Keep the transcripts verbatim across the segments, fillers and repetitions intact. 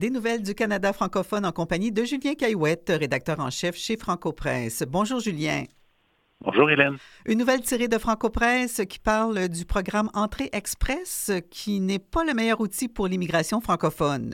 Des nouvelles du Canada francophone en compagnie de Julien Caillouette, rédacteur en chef chez Franco-Presse. Bonjour Julien. Bonjour Hélène. Une nouvelle tirée de Franco-Presse qui parle du programme Entrée Express qui n'est pas le meilleur outil pour l'immigration francophone.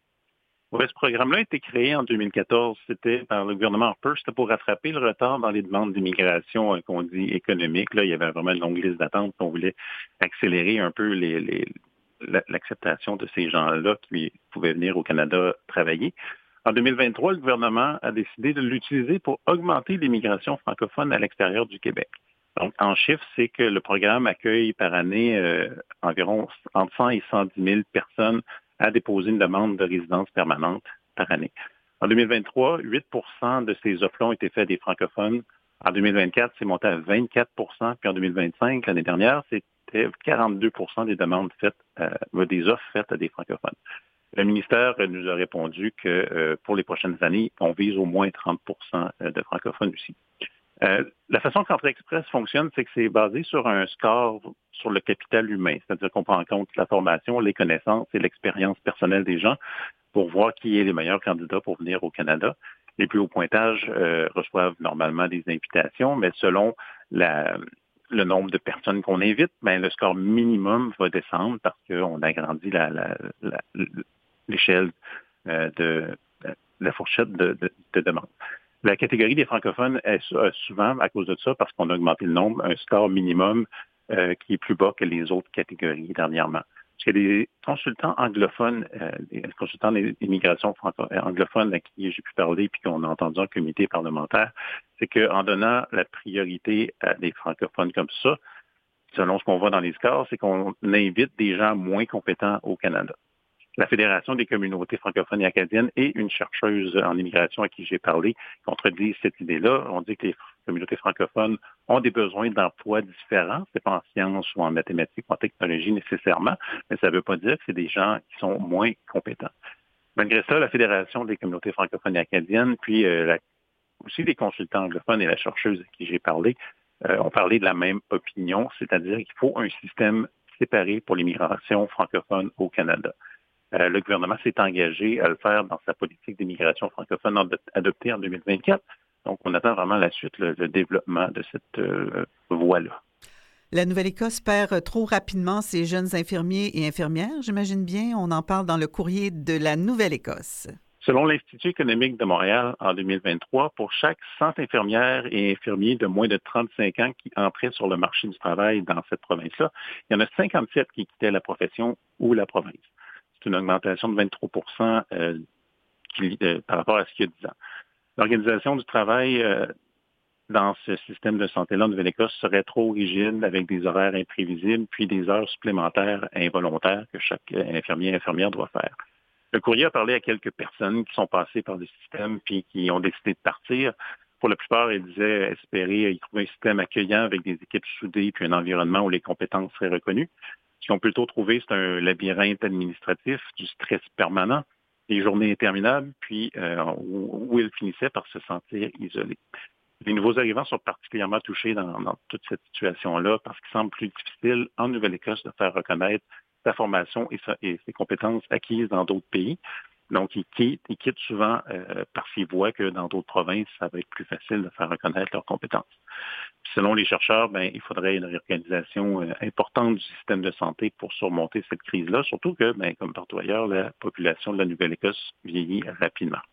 Oui, ce programme-là a été créé en deux mille quatorze. C'était par le gouvernement Harper. C'était pour rattraper le retard dans les demandes d'immigration euh, qu'on dit économique. Là, il y avait vraiment une longue liste d'attente. On voulait accélérer un peu les, les, l'acceptation de ces gens-là qui pouvaient venir au Canada travailler. En deux mille vingt-trois, le gouvernement a décidé de l'utiliser pour augmenter l'immigration francophone à l'extérieur du Québec. Donc, en chiffres, c'est que le programme accueille par année euh, environ entre cent et cent dix mille personnes à déposer une demande de résidence permanente par année. En deux mille vingt-trois, huit pour cent de ces offres-là ont été faites des francophones. En deux mille vingt-quatre, c'est monté à vingt-quatre pour cent. Puis en deux mille vingt-cinq, l'année dernière, c'était quarante-deux pour cent des demandes faites, euh, des offres faites à des francophones. Le ministère nous a répondu que euh, pour les prochaines années, on vise au moins trente pour cent de francophones aussi. Euh, la façon qu'Entrée Express fonctionne, c'est que c'est basé sur un score sur le capital humain, c'est-à-dire qu'on prend en compte la formation, les connaissances et l'expérience personnelle des gens pour voir qui est les meilleurs candidats pour venir au Canada. Les plus hauts pointages euh, reçoivent normalement des invitations, mais selon la, le nombre de personnes qu'on invite, ben, le score minimum va descendre parce qu'on agrandit la, la, la, l'échelle euh, de, de la fourchette de, de, de demande. La catégorie des francophones est souvent, à cause de ça, parce qu'on a augmenté le nombre, un score minimum euh, qui est plus bas que les autres catégories dernièrement. Parce que les consultants anglophones, euh, les consultants d'immigration franco- anglophone à qui j'ai pu parler puis qu'on a entendu en comité parlementaire, c'est qu'en donnant la priorité à des francophones comme ça, selon ce qu'on voit dans les scores, c'est qu'on invite des gens moins compétents au Canada. La Fédération des communautés francophones et acadiennes et une chercheuse en immigration à qui j'ai parlé contredisent cette idée-là. On dit que les communautés francophones ont des besoins d'emploi différents. C'est pas en sciences ou en mathématiques ou en technologie nécessairement, mais ça ne veut pas dire que c'est des gens qui sont moins compétents. Malgré ça, la Fédération des communautés francophones et acadiennes, puis euh, la, aussi les consultants anglophones et la chercheuse à qui j'ai parlé, euh, ont parlé de la même opinion, c'est-à-dire qu'il faut un système séparé pour l'immigration francophone au Canada. Euh, le gouvernement s'est engagé à le faire dans sa politique d'immigration francophone adoptée en deux mille vingt-quatre. Donc, on attend vraiment la suite, le, le développement de cette euh, voie-là. La Nouvelle-Écosse perd trop rapidement ses jeunes infirmiers et infirmières, j'imagine bien. On en parle dans le courrier de la Nouvelle-Écosse. Selon l'Institut économique de Montréal, en deux mille vingt-trois, pour chaque cent infirmières et infirmiers de moins de trente-cinq ans qui entraient sur le marché du travail dans cette province-là, il y en a cinquante-sept qui quittaient la profession ou la province. C'est une augmentation de vingt-trois pour cent euh, qui, euh, par rapport à ce qu'il y a dix ans. L'organisation du travail euh, dans ce système de santé-là en Nouvelle-Écosse serait trop rigide avec des horaires imprévisibles puis des heures supplémentaires involontaires que chaque infirmier et infirmière doit faire. Le courrier a parlé à quelques personnes qui sont passées par le système puis qui ont décidé de partir. Pour la plupart, ils disaient espérer y trouver un système accueillant avec des équipes soudées puis un environnement où les compétences seraient reconnues. Ce qu'on peut plutôt trouver, c'est un labyrinthe administratif, du stress permanent, des journées interminables, puis euh, où, où ils finissaient par se sentir isolés. Les nouveaux arrivants sont particulièrement touchés dans, dans toute cette situation-là parce qu'il semble plus difficile en Nouvelle-Écosse de faire reconnaître sa formation et, sa, et ses compétences acquises dans d'autres pays. Donc, ils quittent, ils quittent souvent euh, parce qu'ils voient que dans d'autres provinces, ça va être plus facile de faire reconnaître leurs compétences. Puis selon les chercheurs, ben, il faudrait une réorganisation euh, importante du système de santé pour surmonter cette crise-là, surtout que, ben, comme partout ailleurs, la population de la Nouvelle-Écosse vieillit rapidement.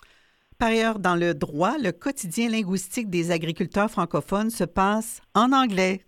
Par ailleurs, dans le droit, le quotidien linguistique des agriculteurs francophones se passe en anglais.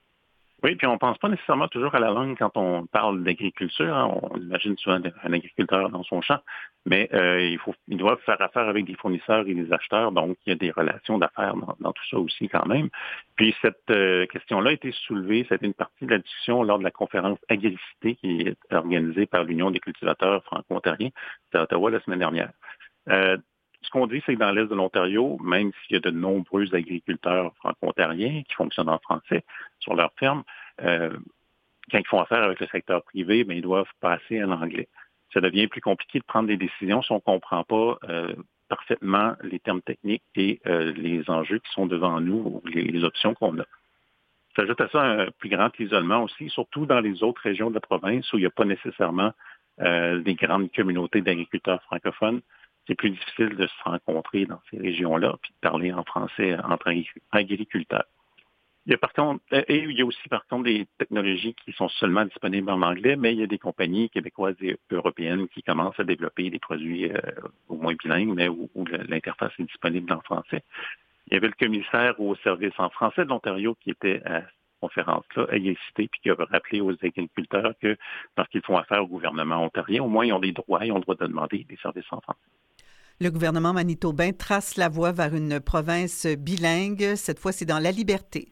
Oui, puis on ne pense pas nécessairement toujours à la langue quand on parle d'agriculture. Hein. On imagine souvent un agriculteur dans son champ, mais euh, il faut, ils doivent faire affaire avec des fournisseurs et des acheteurs, donc il y a des relations d'affaires dans, dans tout ça aussi quand même. Puis cette euh, question-là a été soulevée, c'était une partie de la discussion lors de la conférence Agricité qui est organisée par l'Union des cultivateurs franco-ontariens à Ottawa la semaine dernière. Euh, Ce qu'on dit, c'est que dans l'Est de l'Ontario, même s'il y a de nombreux agriculteurs franco-ontariens qui fonctionnent en français sur leur ferme, euh, quand ils font affaire avec le secteur privé, bien, ils doivent passer en anglais. Ça devient plus compliqué de prendre des décisions si on ne comprend pas euh, parfaitement les termes techniques et euh, les enjeux qui sont devant nous, ou les, les options qu'on a. S'ajoute à ça un plus grand isolement aussi, surtout dans les autres régions de la province où il n'y a pas nécessairement euh, des grandes communautés d'agriculteurs francophones, c'est plus difficile de se rencontrer dans ces régions-là puis de parler en français entre agriculteurs. Il y a par contre, et il y a aussi par contre des technologies qui sont seulement disponibles en anglais, mais il y a des compagnies québécoises et européennes qui commencent à développer des produits euh, au moins bilingues, mais où, où l'interface est disponible en français. Il y avait le commissaire au service en français de l'Ontario qui était à cette conférence-là, à y citer, puis qui a rappelé aux agriculteurs que parce qu'ils font affaire au gouvernement ontarien, au moins ils ont des droits, ils ont le droit de demander des services en français. Le gouvernement manitobain trace la voie vers une province bilingue. Cette fois, c'est dans la liberté.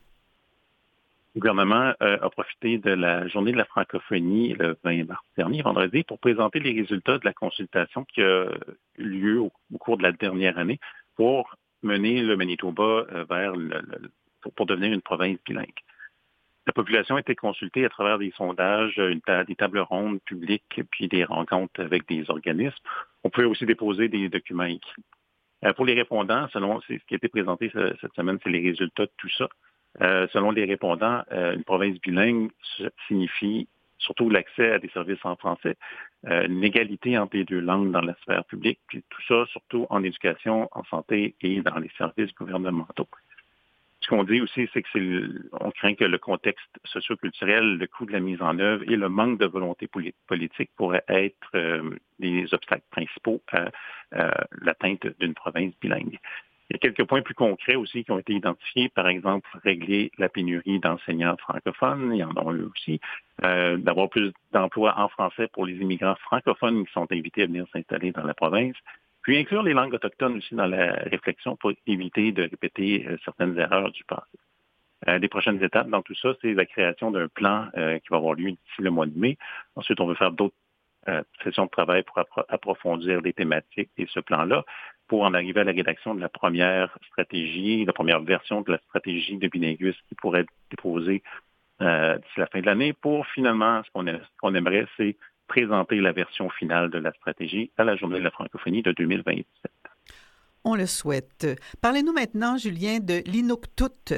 Le gouvernement euh, a profité de la journée de la francophonie le vingt mars dernier, vendredi, pour présenter les résultats de la consultation qui a eu lieu au, au cours de la dernière année pour mener le Manitoba euh, vers le, le, pour, pour devenir une province bilingue. La population a été consultée à travers des sondages, une ta- des tables rondes publiques, puis des rencontres avec des organismes. On peut aussi déposer des documents écrits. Euh, pour les répondants, selon c'est ce qui a été présenté ce, cette semaine, c'est les résultats de tout ça. Euh, selon les répondants, euh, une province bilingue signifie surtout l'accès à des services en français, euh, une égalité entre les deux langues dans la sphère publique, puis tout ça surtout en éducation, en santé et dans les services gouvernementaux. Ce qu'on dit aussi, c'est que c'est le, on craint que le contexte socio-culturel, le coût de la mise en œuvre et le manque de volonté politique pourraient être euh, les obstacles principaux à euh, l'atteinte d'une province bilingue. Il y a quelques points plus concrets aussi qui ont été identifiés. Par exemple, régler la pénurie d'enseignants francophones, il y en a eu aussi. Euh, d'avoir plus d'emplois en français pour les immigrants francophones qui sont invités à venir s'installer dans la province. Puis inclure les langues autochtones aussi dans la réflexion pour éviter de répéter euh, certaines erreurs du passé. Euh, les prochaines étapes dans tout ça, c'est la création d'un plan euh, qui va avoir lieu d'ici le mois de mai. Ensuite, on va faire d'autres euh, sessions de travail pour appro- approfondir les thématiques et ce plan-là, pour en arriver à la rédaction de la première stratégie, la première version de la stratégie de bilinguisme qui pourrait être déposée euh, d'ici la fin de l'année, pour finalement, ce qu'on, a, ce qu'on aimerait, c'est présenter la version finale de la stratégie à la Journée de la francophonie de deux mille vingt-sept. On le souhaite. Parlez-nous maintenant, Julien, de l'Inuktitut.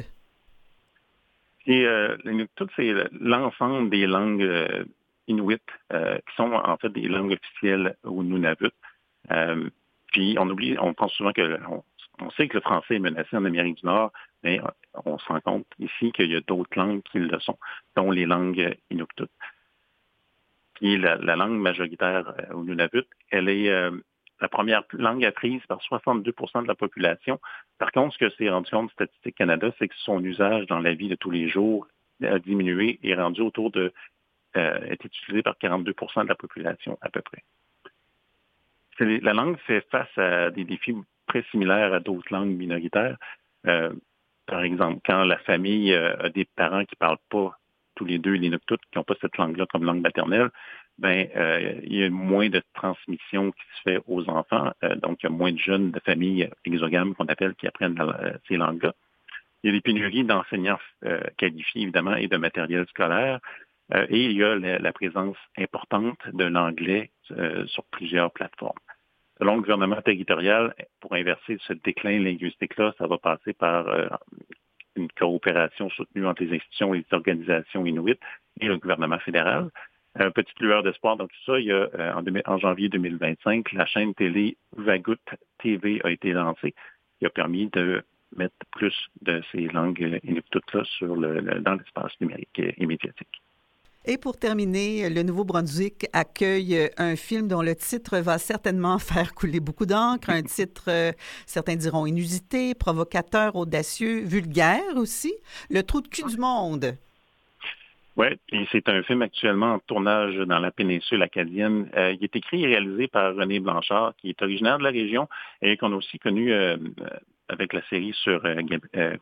Et euh, l'Inuktitut, c'est l'ensemble des langues euh, inuites euh, qui sont en fait des langues officielles au Nunavut. Euh, puis on oublie, on pense souvent que on, on sait que le français est menacé en Amérique du Nord, mais on se rend compte ici qu'il y a d'autres langues qui le sont, dont les langues Inuktitut. Qui est la, la langue majoritaire euh, au Nunavut, elle est euh, la première langue apprise par soixante-deux pour cent de la population. Par contre, ce que s'est rendu compte Statistique Canada, c'est que son usage dans la vie de tous les jours a diminué et est rendu autour de, euh, est utilisé par quarante-deux pour cent de la population à peu près. C'est, la langue fait face à des défis très similaires à d'autres langues minoritaires. Euh, par exemple, quand la famille euh, a des parents qui ne parlent pas tous les deux l'Inuktitut, qui n'ont pas cette langue-là comme langue maternelle, ben euh, il y a moins de transmission qui se fait aux enfants. Euh, donc, il y a moins de jeunes de familles exogames qu'on appelle qui apprennent euh, ces langues-là. Il y a des pénuries d'enseignants euh, qualifiés, évidemment, et de matériel scolaire. Euh, et il y a la, la présence importante de l'anglais euh, sur plusieurs plateformes. Selon le gouvernement territorial, pour inverser ce déclin linguistique-là, ça va passer par euh, une coopération soutenue entre les institutions et les organisations inuites et le gouvernement fédéral. Euh, petite lueur d'espoir dans tout ça, il y a euh, en, en janvier deux mille vingt-cinq, la chaîne télé Vagut T V a été lancée, qui a permis de mettre plus de ces langues inuktitut-là sur le, le, dans l'espace numérique et médiatique. Et pour terminer, le Nouveau-Brunswick accueille un film dont le titre va certainement faire couler beaucoup d'encre. Un titre, euh, certains diront inusité, provocateur, audacieux, vulgaire aussi. Le trou de cul du monde. Oui, et c'est un film actuellement en tournage dans la péninsule acadienne. Euh, il est écrit et réalisé par René Blanchard, qui est originaire de la région et qu'on a aussi connu euh, avec la série sur... Euh, euh,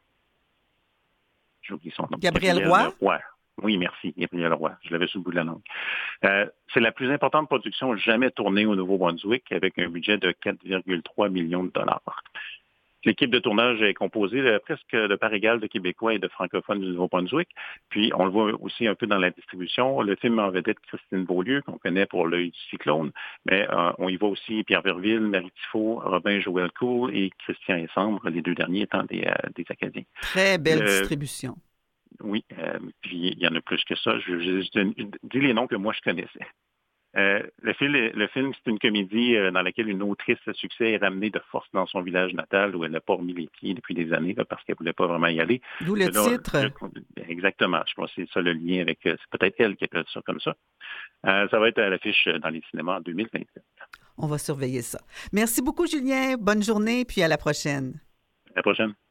j'ai oublié son nom. Gabriel, Gabriel Roy? Roy. Oui, merci, Gabriel Roy. Je l'avais sous le bout de la langue. Euh, c'est la plus importante production jamais tournée au Nouveau-Brunswick avec un budget de quatre virgule trois millions de dollars. L'équipe de tournage est composée de presque de part égale de Québécois et de francophones du Nouveau-Brunswick. Puis, on le voit aussi un peu dans la distribution. Le film en vedette Christine Beaulieu, qu'on connaît pour L'œil du cyclone. Mais euh, on y voit aussi Pierre Verville, Marie Tifo, Robin Joël Cool et Christian Essambre, les deux derniers étant des, euh, des Acadiens. Très belle Le... distribution. Oui, euh, puis il y en a plus que ça. Je, je, je, je dis les noms que moi je connaissais. Euh, le, film, le film, c'est une comédie euh, dans laquelle une autrice à succès est ramenée de force dans son village natal où elle n'a pas remis les pieds depuis des années là, parce qu'elle ne voulait pas vraiment y aller. D'où le Là, titre. je, exactement. Je pense que c'est ça le lien avec... Euh, c'est peut-être elle qui a fait ça comme ça. Euh, ça va être à l'affiche dans les cinémas en deux mille vingt-sept. On va surveiller ça. Merci beaucoup, Julien. Bonne journée, puis à la prochaine. À la prochaine.